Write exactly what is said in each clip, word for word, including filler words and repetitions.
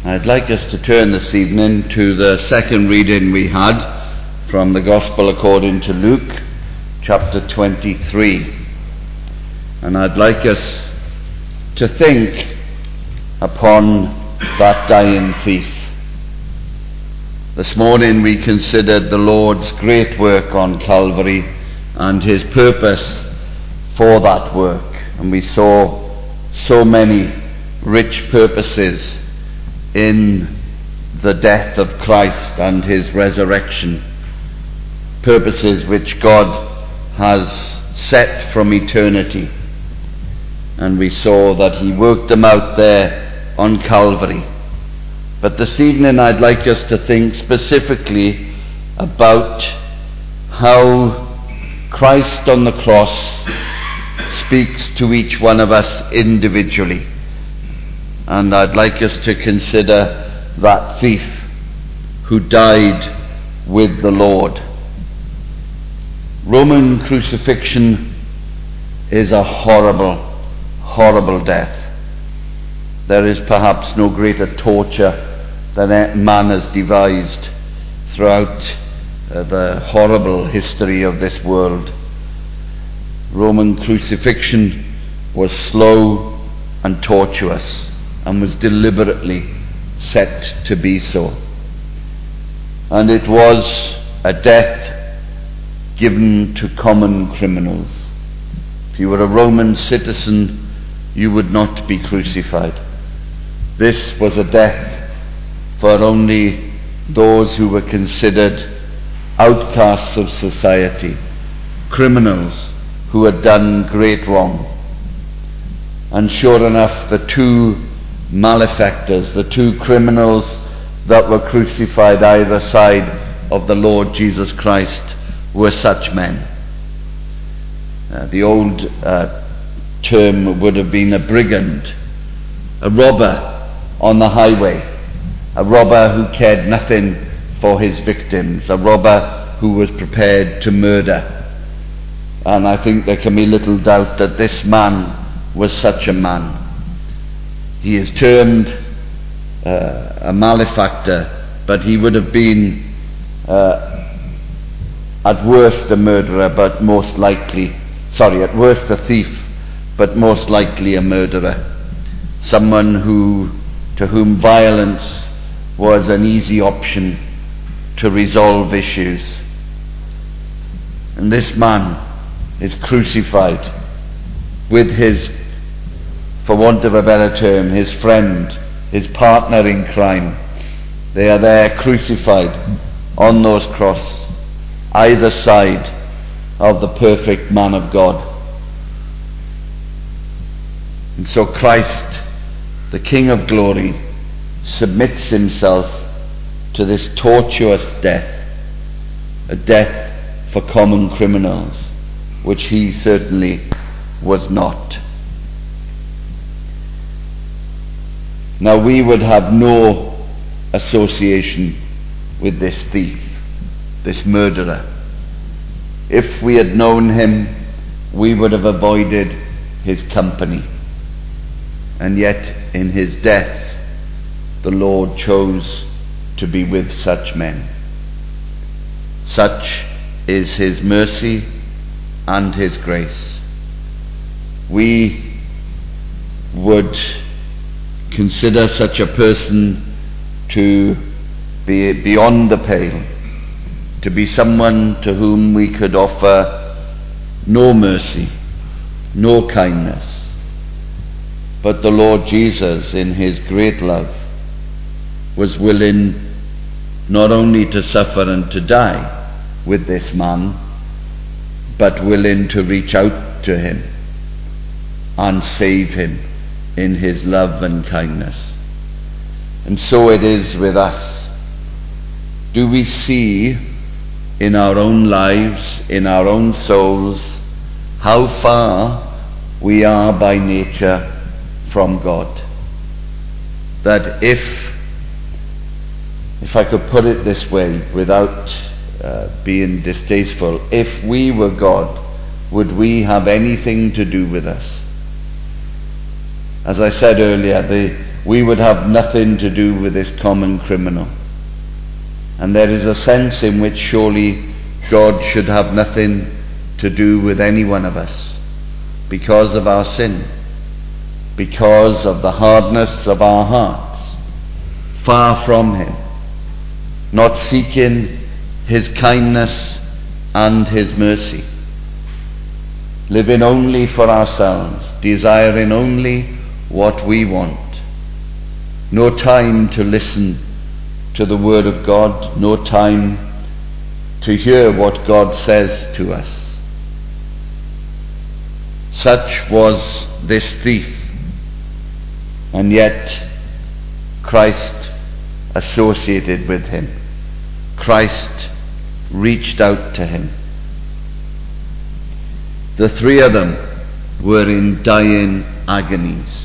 I'd like us to turn this evening to the second reading we had from the Gospel according to Luke, chapter twenty-three. And I'd like us to think upon that dying thief. This morning we considered the Lord's great work on Calvary and his purpose for that work. And we saw so many rich purposes in the death of Christ and his resurrection, purposes which God has set from eternity, and we saw that he worked them out there on Calvary. But this evening I'd like us to think specifically about how Christ on the cross speaks to each one of us individually. And I'd like us to consider that thief who died with the Lord. Roman crucifixion is a horrible, horrible death. There is perhaps no greater torture than man has devised throughout uh, the horrible history of this world. Roman crucifixion was slow and tortuous, and was deliberately set to be so. And it was a death given to common criminals. If you were a Roman citizen, you would not be crucified. This was a death for only those who were considered outcasts of society, criminals who had done great wrong. And sure enough, the two malefactors, the two criminals that were crucified either side of the Lord Jesus Christ, were such men. Uh, the old uh, term would have been a brigand, a robber on the highway, a robber who cared nothing for his victims, a robber who was prepared to murder. And I think there can be little doubt that this man was such a man. He is termed uh, a malefactor, but he would have been uh, at worst a murderer, but most likely, sorry, at worst a thief, but most likely a murderer. Someone who, to whom violence was an easy option to resolve issues. And this man is crucified with his, for want of a better term, his friend, his partner in crime. They are there crucified on those crosses, either side of the perfect man of God. And so Christ, the King of glory, submits himself to this tortuous death, a death for common criminals, which he certainly was not. Now we would have no association with this thief, this murderer. If we had known him, we would have avoided his company. And yet in his death, the Lord chose to be with such men. Such is his mercy and his grace. We would consider such a person to be beyond the pale, to be someone to whom we could offer no mercy, no kindness. But the Lord Jesus, in his great love, was willing not only to suffer and to die with this man, but willing to reach out to him and save him in his love and kindness. And so it is with us. Do we see in our own lives, in our own souls, how far we are by nature from God? That if, if I could put it this way without uh, being distasteful, if we were God, would we have anything to do with us? As I said earlier, the we would have nothing to do with this common criminal. And there is a sense in which surely God should have nothing to do with any one of us because of our sin, because of the hardness of our hearts, far from him, not seeking his kindness and his mercy, living only for ourselves, desiring only what we want. No time to listen to the Word of God, no time to hear what God says to us. Such was this thief, and yet Christ associated with him. Christ reached out to him. The three of them were in dying agonies.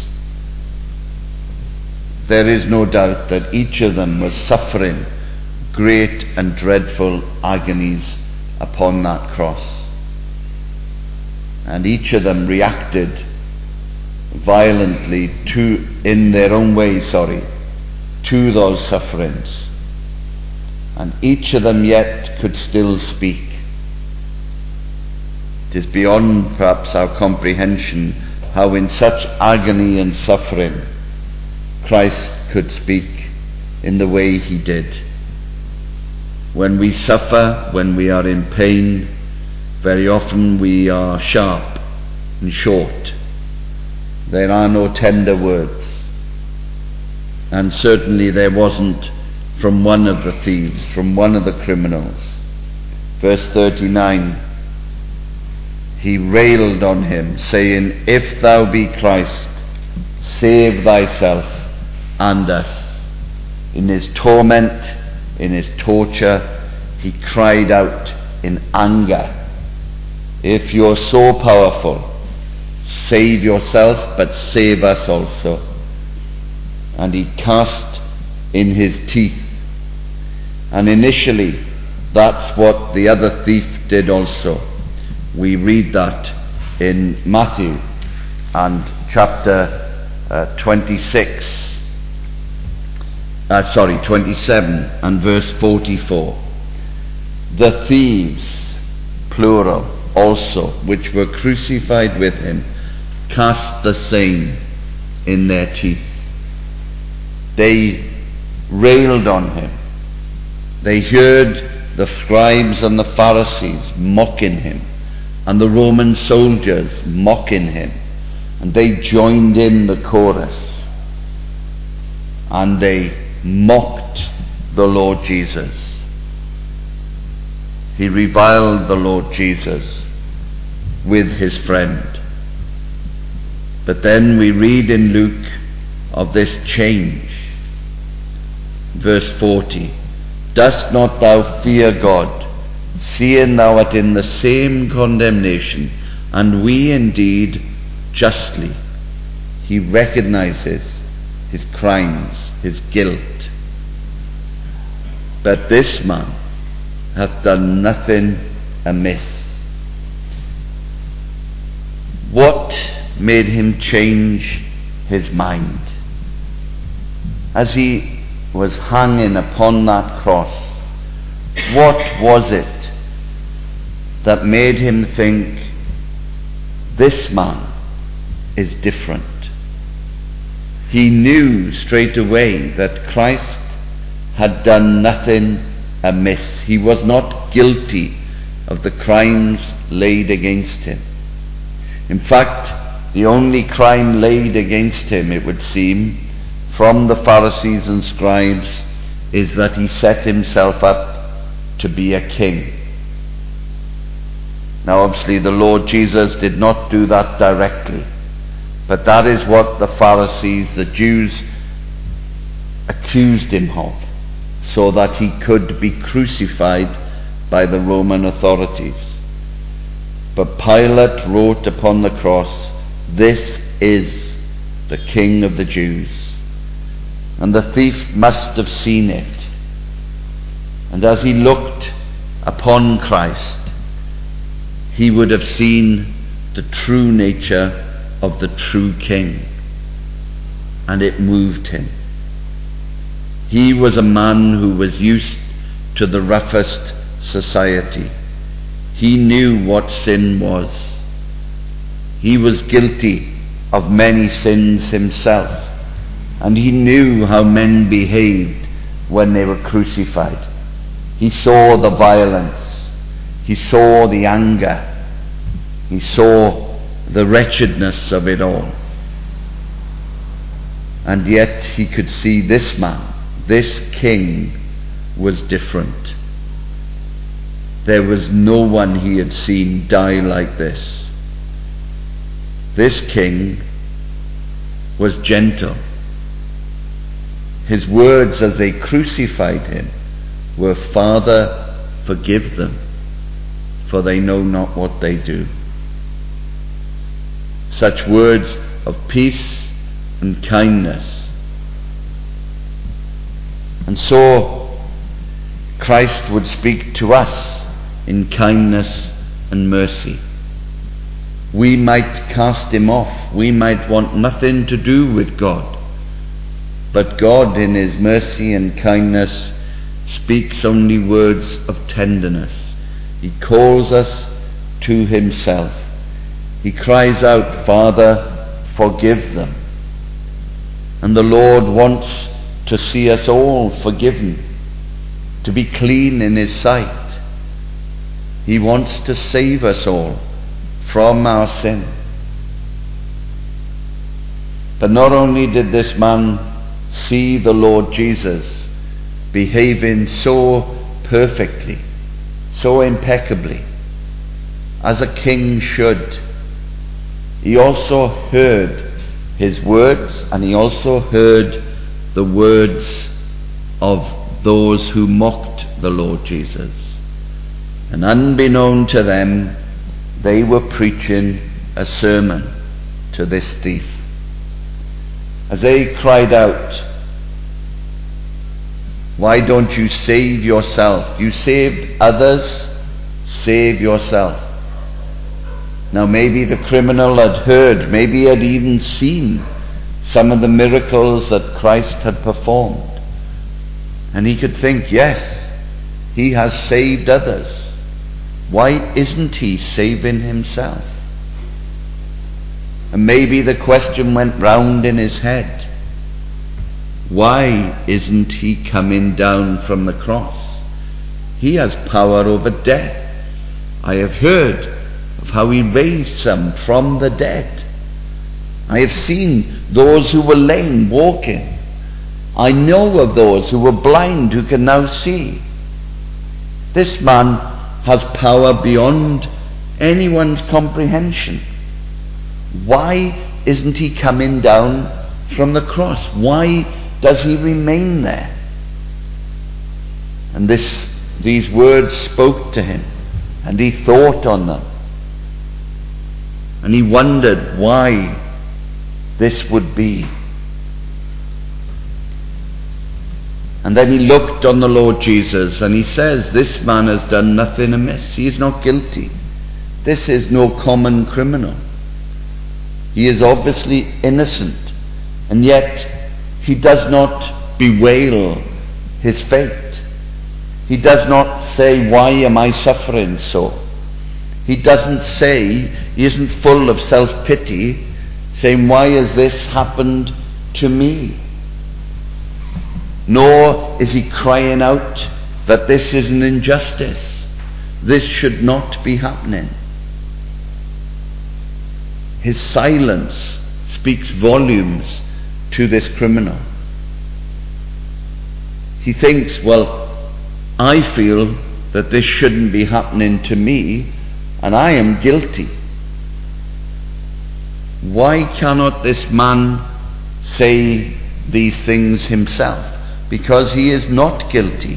There is no doubt that each of them was suffering great and dreadful agonies upon that cross. And each of them reacted violently to, in their own way, sorry, to those sufferings. And each of them yet could still speak. It is beyond perhaps our comprehension how in such agony and suffering Christ could speak in the way he did. When we suffer, when we are in pain, very often we are sharp and short. There are no tender words. And certainly there wasn't from one of the thieves, from one of the criminals. Verse thirty-nine, he railed on him, saying, "If thou be Christ, save thyself and us." In his torment, in his torture, he cried out in anger, "If you're so powerful, save yourself, but save us also." And he cast in his teeth. And initially, that's what the other thief did also. We read that in Matthew and chapter uh, twenty-six, uh, sorry, twenty-seven and verse forty-four. The thieves, plural, also, which were crucified with him, cast the same in their teeth. They railed on him. They heard the scribes and the Pharisees mocking him, and the Roman soldiers mocking him, and they joined in the chorus, and they mocked the Lord Jesus. He reviled the Lord Jesus with his friend. But then we read in Luke of this change. Verse forty, "Dost not thou fear God, seeing thou art in the same condemnation, and we indeed justly?" He recognizes his crimes, his guilt. "But this man hath done nothing amiss." What made him change his mind? As he was hanging upon that cross, what was it that made him think, this man is different? He knew straight away that Christ had done nothing amiss. He was not guilty of the crimes laid against him. In fact, the only crime laid against him, it would seem, from the Pharisees and scribes, is that he set himself up to be a king. Now obviously the Lord Jesus did not do that directly, but that is what the Pharisees, the Jews, accused him of, so that he could be crucified by the Roman authorities. But Pilate wrote upon the cross, "This is the King of the Jews." And the thief must have seen it. And as he looked upon Christ, he would have seen the true nature of the true King. and it moved him. He was a man who was used to the roughest society. He knew what sin was. He was guilty of many sins himself, and he knew how men behaved when they were crucified. He saw the violence. He saw the anger. He saw the wretchedness of it all. And yet he could see this man, this king, was different. There was no one he had seen die like this. This king was gentle. His words as they crucified him were, "Father, forgive them, for they know not what they do." Such words of peace and kindness. And so Christ would speak to us in kindness and mercy. We might cast him off. We might want nothing to do with God. But God, in his mercy and kindness, speaks only words of tenderness. He calls us to himself. He cries out, "Father, forgive them." And the Lord wants to see us all forgiven, to be clean in his sight. He wants to save us all from our sin. But not only did this man see the Lord Jesus behaving so perfectly, so impeccably, as a king should, he also heard his words, and he also heard the words of those who mocked the Lord Jesus. And unbeknown to them, they were preaching a sermon to this thief. As they cried out, "Why don't you save yourself? You saved others, save yourself." Now maybe the criminal had heard, maybe he had even seen some of the miracles that Christ had performed. And he could think, yes, he has saved others. Why isn't he saving himself? And maybe the question went round in his head, why isn't he coming down from the cross? He has power over death. I have heard of how he raised some from the dead. I have seen those who were lame walking. I know of those who were blind who can now see. This man has power beyond anyone's comprehension. Why isn't he coming down from the cross? Why does he remain there? And this, these words spoke to him, and he thought on them. And he wondered why this would be. And then he looked on the Lord Jesus, and he says, this man has done nothing amiss. He is not guilty. This is no common criminal. He is obviously innocent, and yet he does not bewail his fate. He does not say, why am I suffering so? He doesn't say, he isn't full of self-pity, saying, why has this happened to me? Nor is he crying out that this is an injustice. This should not be happening. His silence speaks volumes to this criminal. He thinks, well, I feel that this shouldn't be happening to me, and I am guilty. Why cannot this man say these things himself? Because he is not guilty.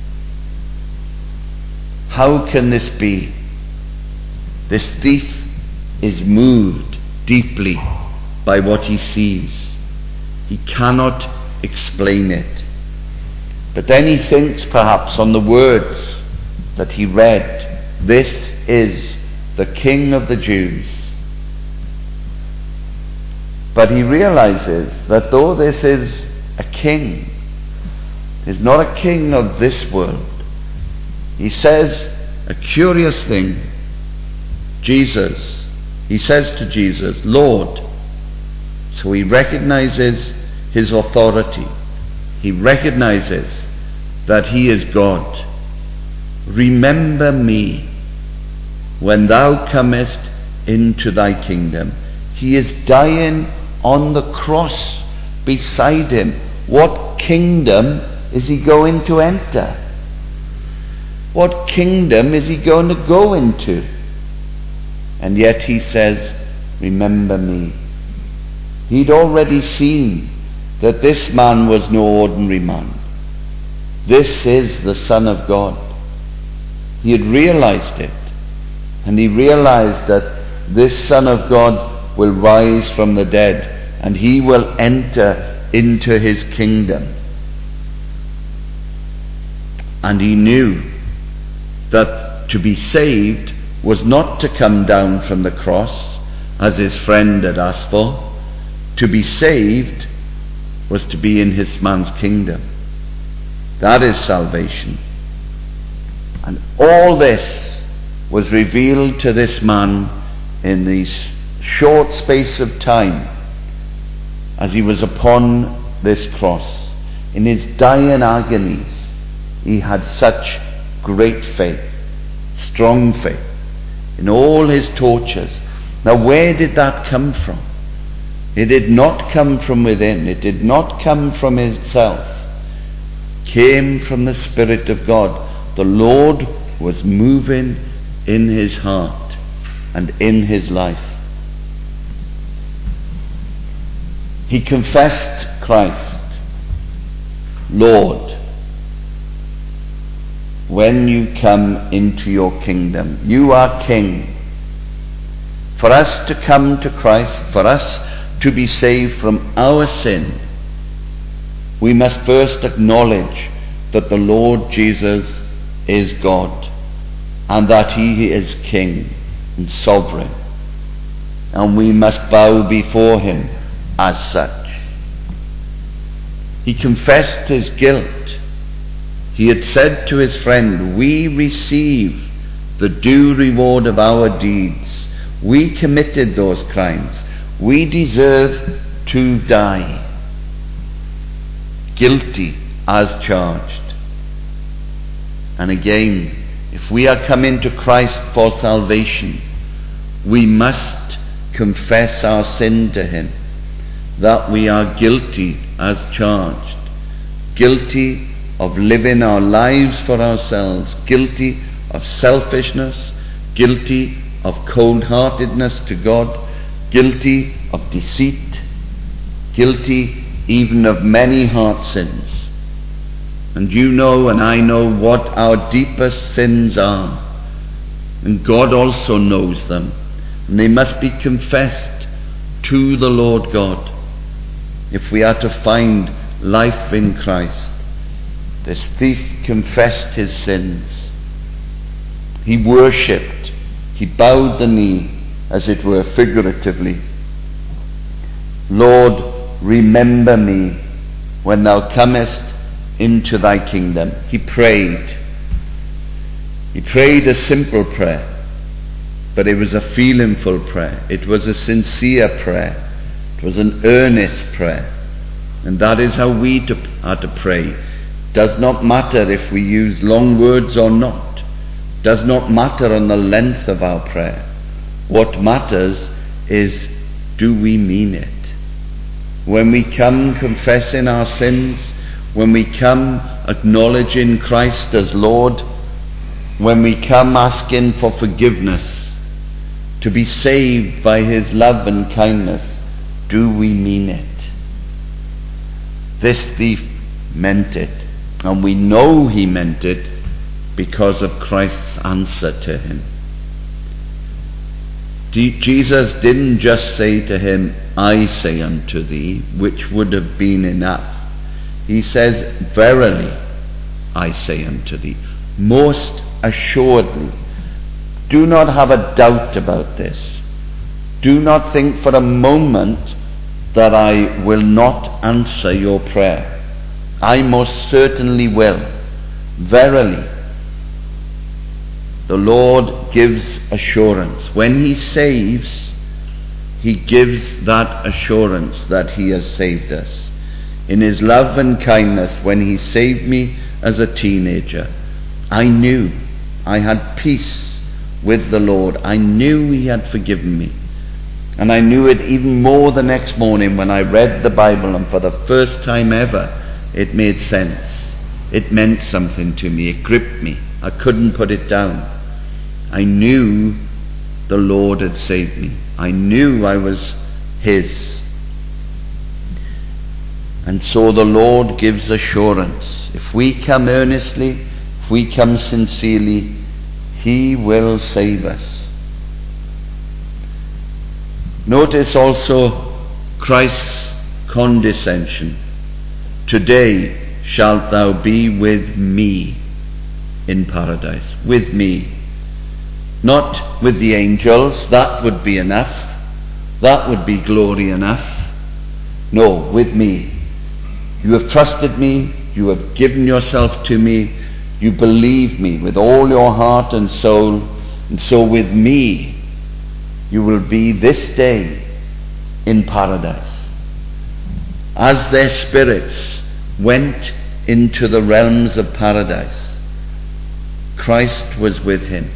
How can this be? This thief is moved deeply by what he sees. He cannot explain it. But then he thinks perhaps on the words that he read. This is the King of the Jews. But he realizes that though this is a king, he's not a king of this world. He says a curious thing. Jesus, he says to Jesus, Lord. So he recognizes his authority. He recognizes that he is God. Remember me when thou comest into thy kingdom. He is dying on the cross beside him. What kingdom is he going to enter? What kingdom is he going to go into? And yet he says, remember me. He'd already seen that this man was no ordinary man. This is the Son of God. He had realized it. And he realized that this Son of God will rise from the dead, and he will enter into his kingdom. And he knew that to be saved was not to come down from the cross, as his friend had asked for. To be saved was to be in his man's kingdom. That is salvation. And all this was revealed to this man in this short space of time as he was upon this cross. In his dying agonies, he had such great faith, strong faith, in all his tortures. Now, where did that come from? It did not come from within. It did not come from himself. It came from the Spirit of God. The Lord was moving in his heart and in his life. He confessed Christ, Lord, when you come into your kingdom. You are King. For us to come to Christ, for us to be saved from our sin, we must first acknowledge that the Lord Jesus is God and that he is King and sovereign, and we must bow before him as such. He confessed his guilt. He had said to his friend, we receive the due reward of our deeds. We committed those crimes. We deserve to die. Guilty as charged. And again, if we are coming to Christ for salvation, we must confess our sin to him, that we are guilty as charged, guilty of living our lives for ourselves, guilty of selfishness, guilty of cold-heartedness to God, guilty of deceit, guilty even of many heart sins. And you know and I know what our deepest sins are, and God also knows them, and they must be confessed to the Lord God if we are to find life in Christ. This thief confessed his sins. He worshipped. He bowed the knee, as it were, figuratively. Lord, remember me when thou comest into thy kingdom. He prayed. He prayed a simple prayer, but it was a feelingful prayer. It was a sincere prayer. It was an earnest prayer. And that is how we to, are to pray. It does not matter if we use long words or not. It does not matter on the length of our prayer. What matters is, do we mean it? When we come confessing our sins, when we come acknowledging Christ as Lord, when we come asking for forgiveness, to be saved by his love and kindness, do we mean it? This thief meant it, and we know he meant it because of Christ's answer to him. Jesus didn't just say to him, I say unto thee, which would have been enough. He says, verily I say unto thee, most assuredly. Do not have a doubt about this. Do not think for a moment that I will not answer your prayer. I most certainly will. Verily, the Lord gives assurance. When he saves, he gives that assurance that he has saved us. In his love and kindness, when he saved me as a teenager, I knew I had peace with the Lord. I knew he had forgiven me. And I knew it even more the next morning when I read the Bible, and for the first time ever it made sense. It meant something to me. It gripped me. I couldn't put it down. I knew the Lord had saved me. I knew I was his. And so the Lord gives assurance. If we come earnestly, if we come sincerely, he will save us. Notice also Christ's condescension. Today shalt thou be with me in paradise. With me. Not with the angels. That would be enough. That would be glory enough. No, with me. You have trusted me. You have given yourself to me. You believe me with all your heart and soul. And so with me, you will be this day in paradise. As their spirits went into the realms of paradise, Christ was with him.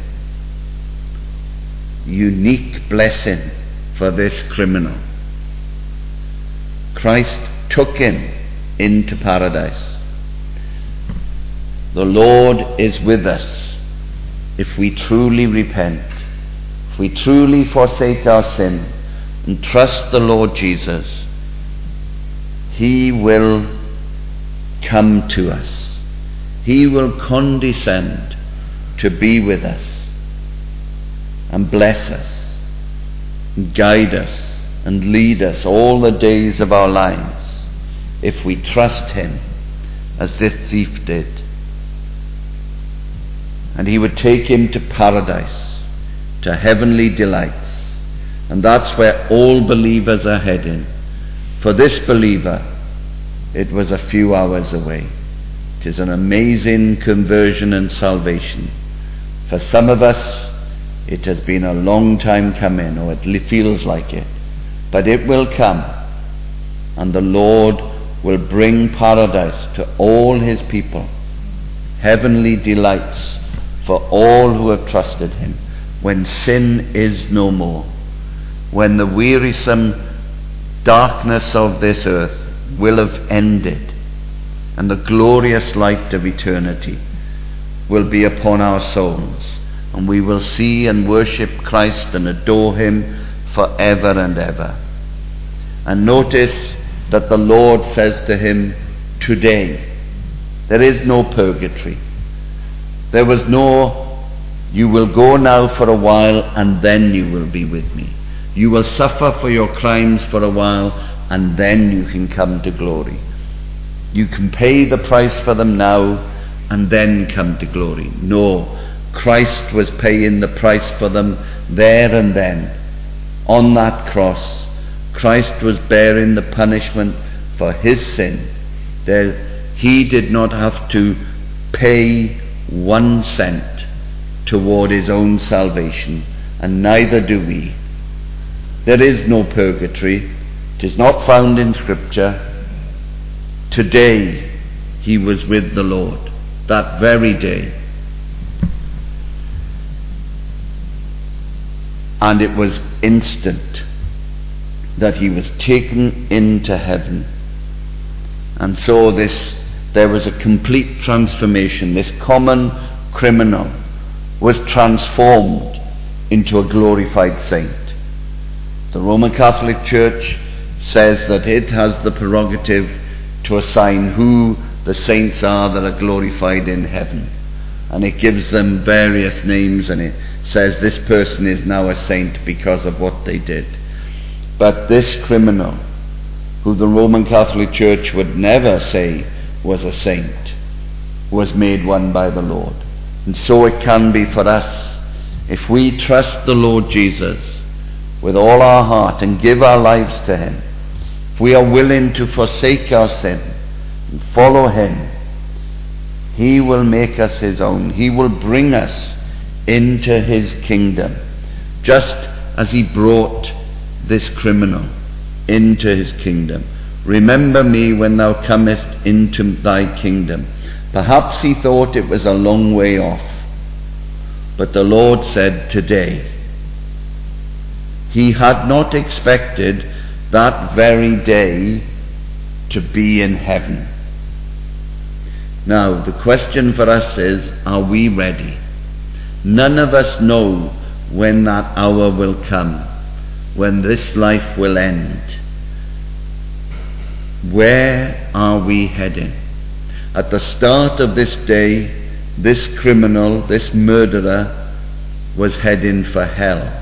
Unique blessing for this criminal. Christ took him into paradise. The Lord is with us if we truly repent. If we truly forsake our sin and trust the Lord Jesus, he will come to us. He will condescend to be with us and bless us and guide us and lead us all the days of our lives if we trust him as this thief did. And he would take him to paradise, to heavenly delights. And that's where all believers are heading. For this believer, it was a few hours away. It is an amazing conversion and salvation. For some of us, it has been a long time coming, or it feels like it. But it will come, and the Lord will bring paradise to all his people. Heavenly delights for all who have trusted him. When sin is no more, when the wearisome darkness of this earth will have ended, and the glorious light of eternity will be upon our souls, and we will see and worship Christ and adore him forever and ever. And notice that the Lord says to him, today. There is no purgatory. There was no, you will go now for a while and then you will be with me. You will suffer for your crimes for a while and then you can come to glory. You can pay the price for them now and then come to glory. No, Christ was paying the price for them there and then. On that cross, Christ was bearing the punishment for his sin. There, he did not have to pay one cent toward his own salvation, and neither do we. There is no purgatory. It is not found in Scripture. Today he was with the Lord, that very day. And it was instant that he was taken into heaven. And so this, there was a complete transformation. This common criminal was transformed into a glorified saint. The Roman Catholic Church says that it has the prerogative to assign who the saints are that are glorified in heaven. And it gives them various names, and it says this person is now a saint because of what they did. But this criminal, who the Roman Catholic Church would never say was a saint, was made one by the Lord. And so it can be for us. If we trust the Lord Jesus with all our heart and give our lives to him, if we are willing to forsake our sin and follow him, he will make us his own. He will bring us into his kingdom, just as he brought this criminal into his kingdom. Remember me when thou comest into thy kingdom. Perhaps he thought it was a long way off, but the Lord said today. He had not expected that very day to be in heaven. Now, the question for us is, are we ready? None of us know when that hour will come, when this life will end. Where are we heading? At the start of this day, this criminal, this murderer, was heading for hell.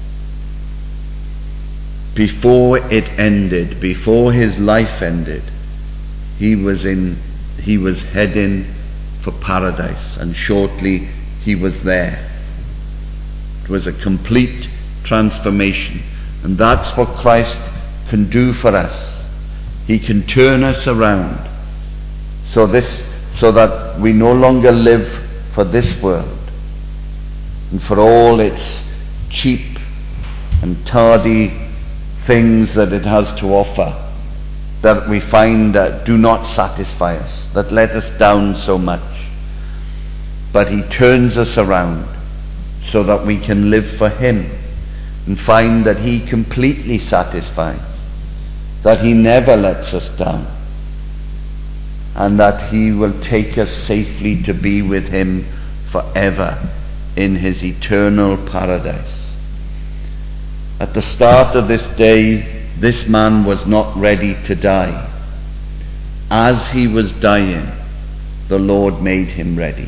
Before it ended, before his life ended, he was in, he was heading for paradise, and shortly he was there. It was a complete transformation, and that's what Christ can do for us. He can turn us around, so this, so that we no longer live for this world and for all its cheap and tardy things that it has to offer, that we find that do not satisfy us, that let us down so much. But he turns us around so that we can live for him and find that he completely satisfies, that he never lets us down, and that he will take us safely to be with him forever in his eternal paradise. At the start of this day, this man was not ready to die. As he was dying, the Lord made him ready.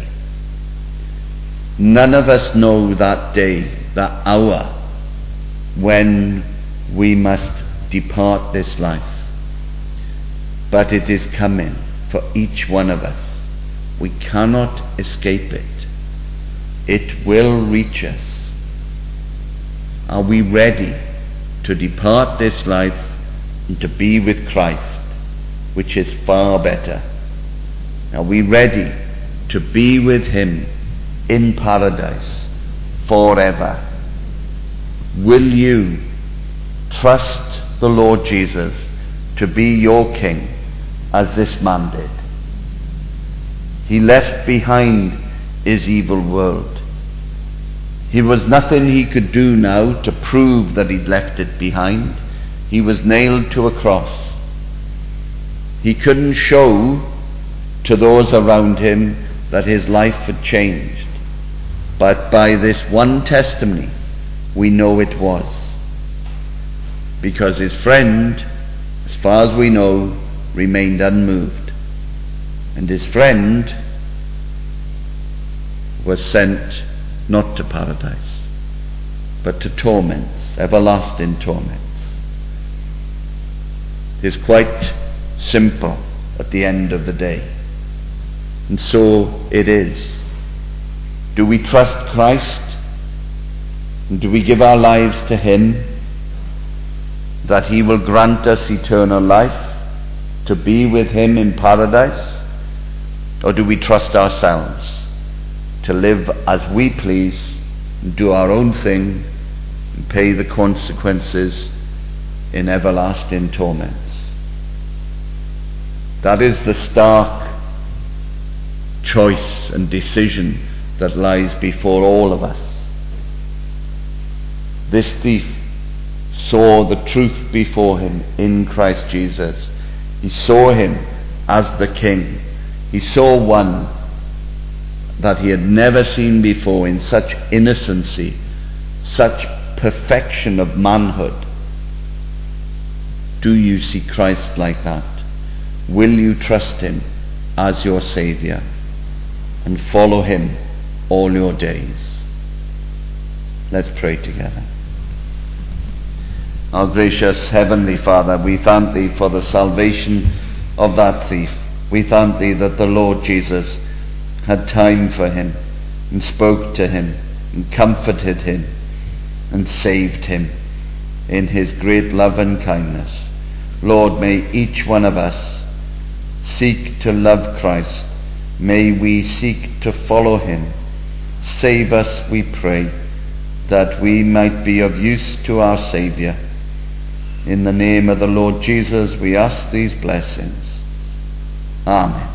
None of us know that day, that hour, when we must depart this life. But it is coming for each one of us. We cannot escape it. It will reach us. Are we ready to depart this life and to be with Christ, which is far better? Are we ready to be with him in paradise forever? Will you trust the Lord Jesus to be your king as this man did? He left behind his evil world. There was nothing he could do now to prove that he'd left it behind. He was nailed to a cross. He couldn't show to those around him that his life had changed. But by this one testimony, we know it was. Because his friend, as far as we know, remained unmoved. And his friend was sent not to paradise, but to torments, everlasting torments. It is quite simple at the end of the day. And so it is. Do we trust Christ? And do we give our lives to him, that he will grant us eternal life, to be with him in paradise? Or do we trust ourselves to live as we please, and do our own thing, and pay the consequences in everlasting torments? That is the stark choice and decision that lies before all of us. This thief saw the truth before him in Christ Jesus. He saw him as the King. He saw one that he had never seen before in such innocency, such perfection of manhood. Do you see Christ like that? Will you trust him as your Saviour and follow him all your days? Let's pray together. Our gracious Heavenly Father, we thank thee for the salvation of that thief. We thank thee that the Lord Jesus had time for him and spoke to him and comforted him and saved him in his great love and kindness. Lord, may each one of us seek to love Christ. May we seek to follow him. Save us, we pray, that we might be of use to our Saviour. In the name of the Lord Jesus, we ask these blessings. Amen.